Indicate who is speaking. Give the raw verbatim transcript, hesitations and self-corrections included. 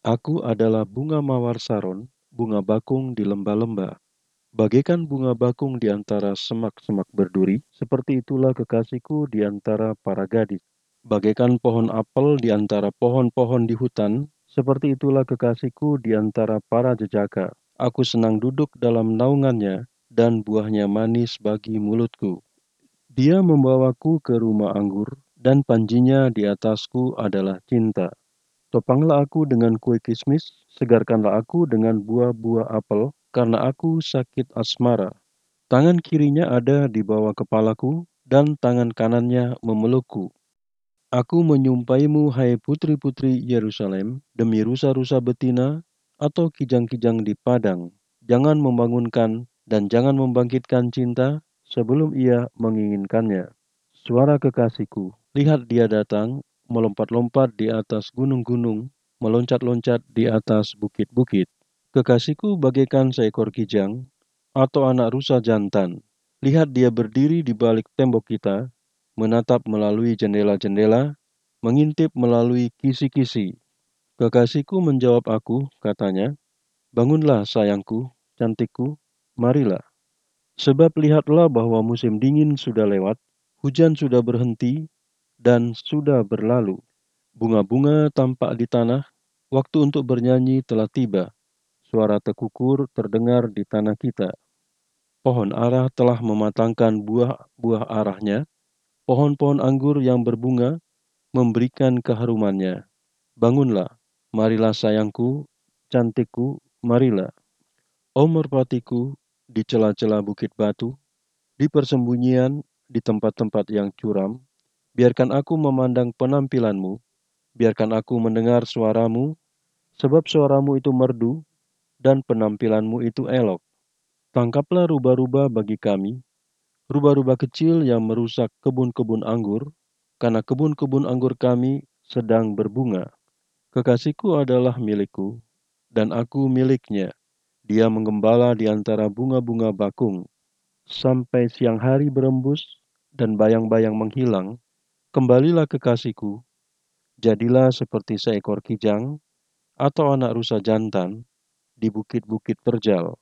Speaker 1: Aku adalah bunga mawar saron, bunga bakung di lembah-lembah. Bagaikan bunga bakung di antara semak-semak berduri, seperti itulah kekasihku di antara para gadis. Bagaikan pohon apel di antara pohon-pohon di hutan, seperti itulah kekasihku di antara para jejaka. Aku senang duduk dalam naungannya, dan buahnya manis bagi mulutku. Dia membawaku ke rumah anggur, dan panjinya di atasku adalah cinta. Topanglah aku dengan kue kismis, segarkanlah aku dengan buah-buah apel, karena aku sakit asmara. Tangan kirinya ada di bawah kepalaku, dan tangan kanannya memelukku. Aku menyumpaimu, hai putri-putri Yerusalem, demi rusa-rusa betina atau kijang-kijang di padang. Jangan membangunkan dan jangan membangkitkan cinta sebelum ia menginginkannya. Suara kekasihku, lihat dia datang, melompat-lompat di atas gunung-gunung, meloncat-loncat di atas bukit-bukit. Kekasihku bagaikan seekor kijang atau anak rusa jantan. Lihat dia berdiri di balik tembok kita, menatap melalui jendela-jendela, mengintip melalui kisi-kisi. Kekasihku menjawab aku, katanya, bangunlah sayangku, cantikku, marilah. Sebab lihatlah bahwa musim dingin sudah lewat, hujan sudah berhenti, dan sudah berlalu. Bunga-bunga tampak di tanah, waktu untuk bernyanyi telah tiba. Suara tekukur terdengar di tanah kita. Pohon ara telah mematangkan buah-buah arahnya, pohon-pohon anggur yang berbunga memberikan keharumannya. Bangunlah, marilah sayangku, cantikku, marilah. Oh merpatiku, di celah-celah bukit batu, di persembunyian, di tempat-tempat yang curam, biarkan aku memandang penampilanmu, biarkan aku mendengar suaramu, sebab suaramu itu merdu, dan penampilanmu itu elok. Tangkaplah rubah-rubah bagi kami, rubah-rubah kecil yang merusak kebun-kebun anggur, karena kebun-kebun anggur kami sedang berbunga. Kekasihku adalah milikku, dan aku miliknya. Dia menggembala di antara bunga-bunga bakung. Sampai siang hari berembus, dan bayang-bayang menghilang, kembalilah kekasihku, jadilah seperti seekor kijang, atau anak rusa jantan, di bukit-bukit terjal.